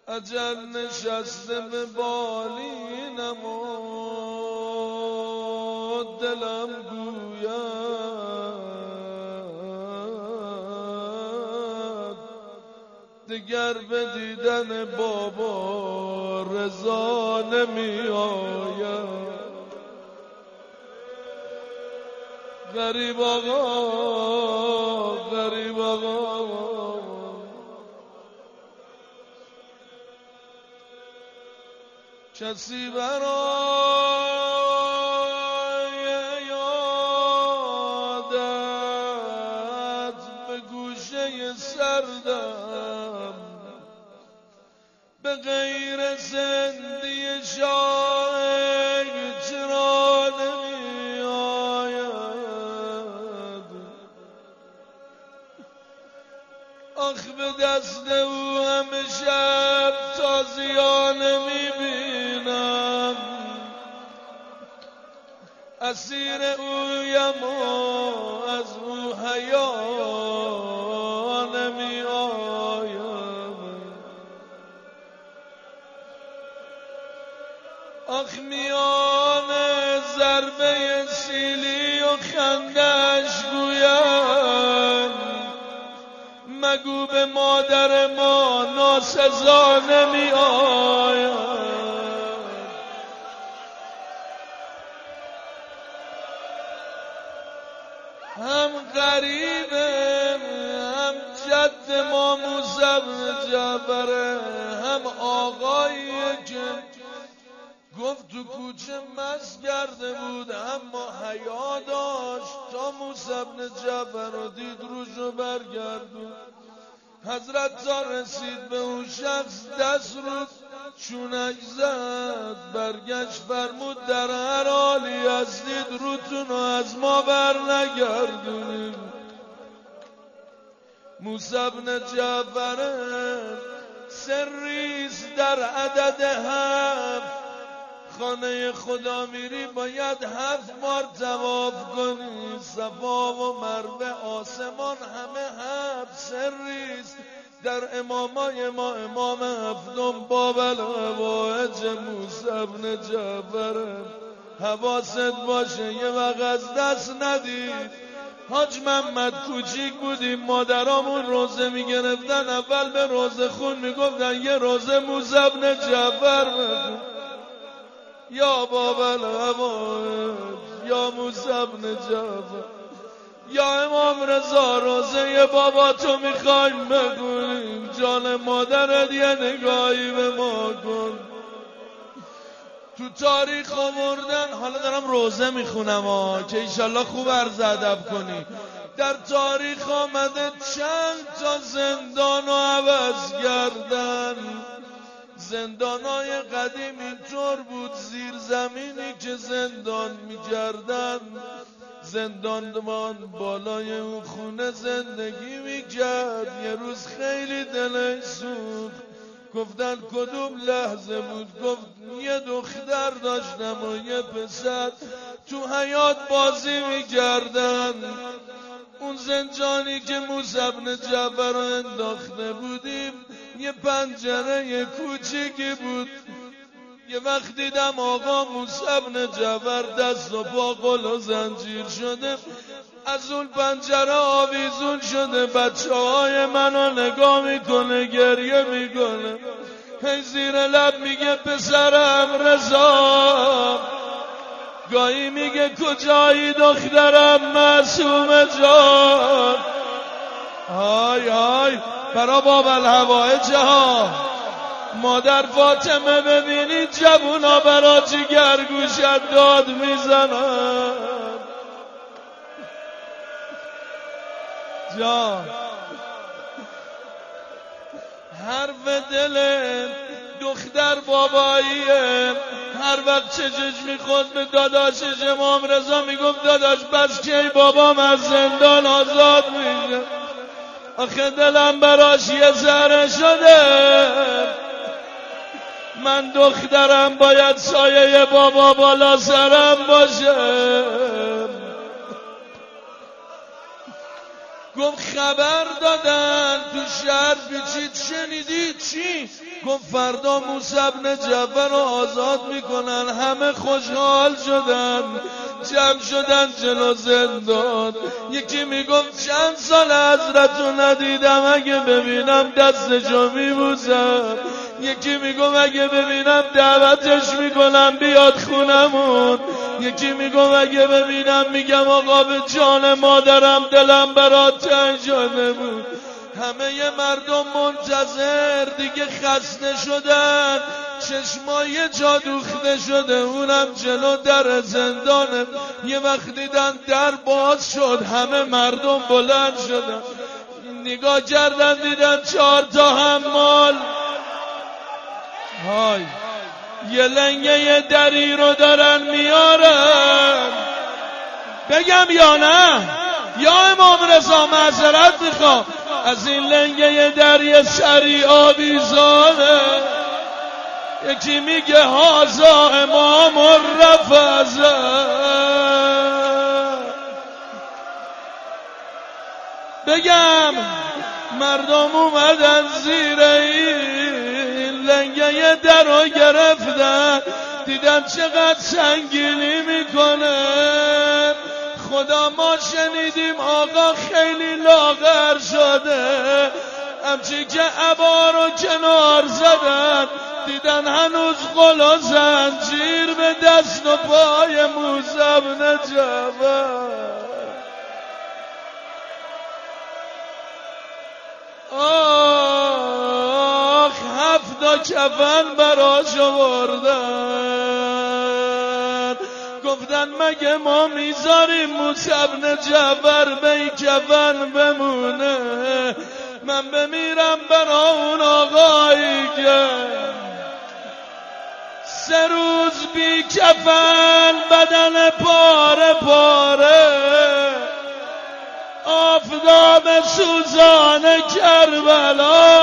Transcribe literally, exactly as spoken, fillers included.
اجل نشسته به بالینم و دلم گوید دگر به دیدن بابا رضا نمی آید. غریب آقا غریب آقا کسی برای یادت به گوشه سردم به غیر زندی شاهد چرا نمی آید. آخ به دست او همه شب تازیانه می بینم، اسیر اویم و از او حیا نمی آیم. آخ میان ضربه سیلی و خندش گویم مگو به مادر ما ناسزا نمی آید. هم غریبه هم جد ما موسی بن جعفره، هم آقایی که گفت تو کوچه مست کرده بود اما حیا داشت تا موسی بن جعفر رو دید روشو برگردون. حضرت تا رسید به اون شخص دست رو چونک زد، برگشت فرمود در هر حالی هستید روتون رو از ما بر نگردونیم. موسی بن جعفر سریست در عدد هفت، خانه خدا میری باید هفت بار طواف کنی، صفا و مروه آسمان همه هفت. سریست در امامای ما امام هفتم باب الحوائج موسی بن جعفر. حواست باشه یه وقت از دست ندید. حاج محمد کوچیک بودیم مادرامون روزه میگرفتن، اول به روزه خون میگفتن یه روزه موسی بن جعفر بخون. یا باب الحوائج یا موسی بن جعفر یا امام رضا روزه بابا تو میخوایم بگوییم، جان مادرت یه نگاهی به ما کن. تو تاریخ آوردن، حالا دارم روزه میخونم ها که ایشالله خوب عرض ادب کنی. در تاریخ آمده چند تا زندان رو عوض کردن. زندانای قدیم اینطور بود، زیر زمینی که زندان میکردن زندانبان بالای اون خونه زندگی میکرد. یه روز خیلی دلش سوخت، گفتن کدوم لحظه بود؟ گفت یه دختر داشتم و یه پسر تو حیات بازی میکردن. اون زنجانی که موسی بن جعفر رو انداخته بودیم یه پنجره کوچیکی بود. یه وقت دیدم آقا موسی بن جعفر دست و پا قل و زنجیر شده، از اون پنجره آویزون شده، بچه های منو نگاه میکنه گریه میکنه، هی زیر لب میگه پسرم رضا، گاهی میگه کجایی دخترم معصومه جان. های های برا باب الحوائج ها. مادر فاطمه ببینید جوونا برا جگر گوشت داد میزنن. جان حرف دل دختر باباییه. هر وقت چشش میخورد به داداشش امام رضا میگفت داداش بس کی بابام از زندان آزاد میشه. آخه دلم براش یه ذره شده، من دخترم باید سایه بابا بالا سرم باشه. گفت خبر دادن تو شهر پیچید، شنیدی چی؟ گفت فردا موسی بن جعفر رو آزاد میکنن. همه خوشحال شدن، جمع شدن جلو زندان. یکی میگفت چند سال حضرتو ندیدم، اگه ببینم دستشو میبوسم. یکی میگفت اگه ببینم دعوتش میکنم بیاد خونمون. یکی میگفت اگه ببینم میگم آقا به جان مادرم دلم برات تنگ شده بود. همه مردم منتظر دیگه خسته شدن، چشمای جا دوخته شده، اونم جلو در زندانه. یه وقت دیدن در باز شد، همه مردم بلند شدن، نگاه کردن دیدن چهار تا حمال های یه لنگه یه دری رو دارن میارن. بگم یا نه؟ یا امام رضا معذرت میخوام، از این لنگه یه دری سری آویزانه. یکی میگه هازا امام الرفضه. بگم مردم اومدن زیر این لنگه یه در رو گرفتن، دیدن چقدر سنگینی میکنه. خدا ما شنیدیم آقا خیلی لاغر شده، همچی که عبا رو کنار زدن، دیدن هنوز قل و زنجیر به دست و پای موسی بن جعفر. آخ هفتا کفن براش آوردن، گفتن مگه ما میذاریم موسی بن جعفر به این کفن بمونه؟ من بمیرم برا اون آقایی که سه روز بی کفن بدن پاره پاره، آفتاب سوزان کربلا